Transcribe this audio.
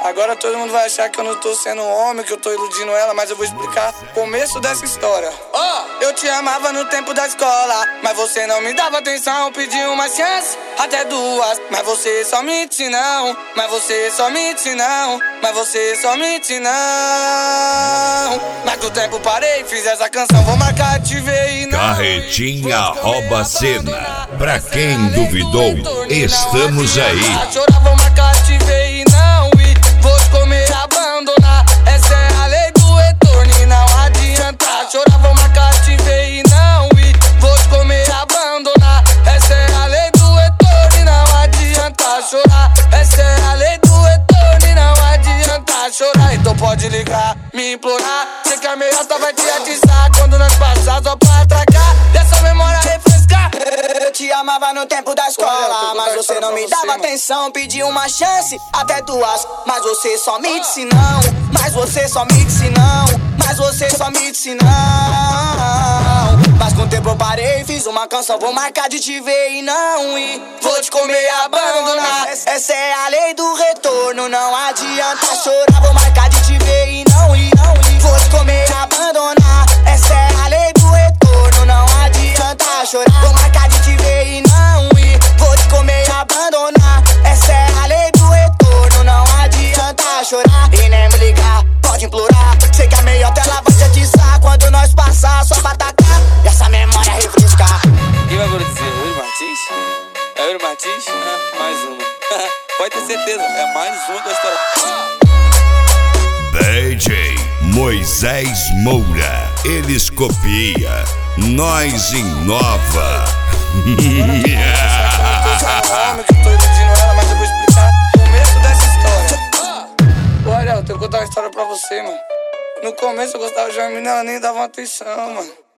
Agora todo mundo vai achar que eu não tô sendo um homem, que eu tô iludindo ela, mas eu vou explicar o começo dessa história. Eu te amava no tempo da escola, mas você não me dava atenção. Pedi uma chance, até duas, mas você só mente não. Mas você só mente não. Mas você só mente não. Mas do tempo parei, fiz essa canção, vou marcar, te ver e não. Carretinha rouba cena. Pra quem duvidou, estamos aí. Chorar, vou marcar, te ver e não ir. Vou te comer, abandonar. Essa é a lei do retorno e não adianta. Chorar, vou marcar, te ver e não ir. Vou te comer, abandonar. Essa é a lei do retorno e não adianta chorar. Essa é a lei do retorno e não adianta chorar. Então pode ligar, me implorar. Sei que a meiota vai te atiçar quando nós passar só pra atracar. Dessa memória refrescar. Eu te amava no tempo da escola, mas você não me dava atenção. Pedi uma chance, até duas, mas você só me disse não. Mas você só me disse não. Mas você só me disse não. Mas com o tempo eu parei, fiz uma canção, vou marcar de te ver e não ir. Vou te comer e abandonar. Essa é a lei do retorno, não adianta chorar. Vou marcar de te ver e não ir. Vou te comer e abandonar. Essa é a lei do retorno, não adianta chorar. Vou marcar de te ver e não ir. Vou te comer e abandonar. Essa é a lei do retorno, não adianta chorar. E nem me ligar, pode implorar. Sei que a meiota ela vai te atiçar quando nós passar só pra atacar. E essa memória refrescar. Quem vai produzir? Yuri Martins? É Yuri Martins? Mais uma. Pode ter certeza, é mais uma com a história. DJ Moisés Moura. Eles copia, nós inova. Que eu tô iludindo ela, mas eu vou explicar o começo dessa história. Ô Ariel, eu tenho que contar uma história pra você, mano. No começo eu gostava de uma menina, ela nem dava uma atenção, mano.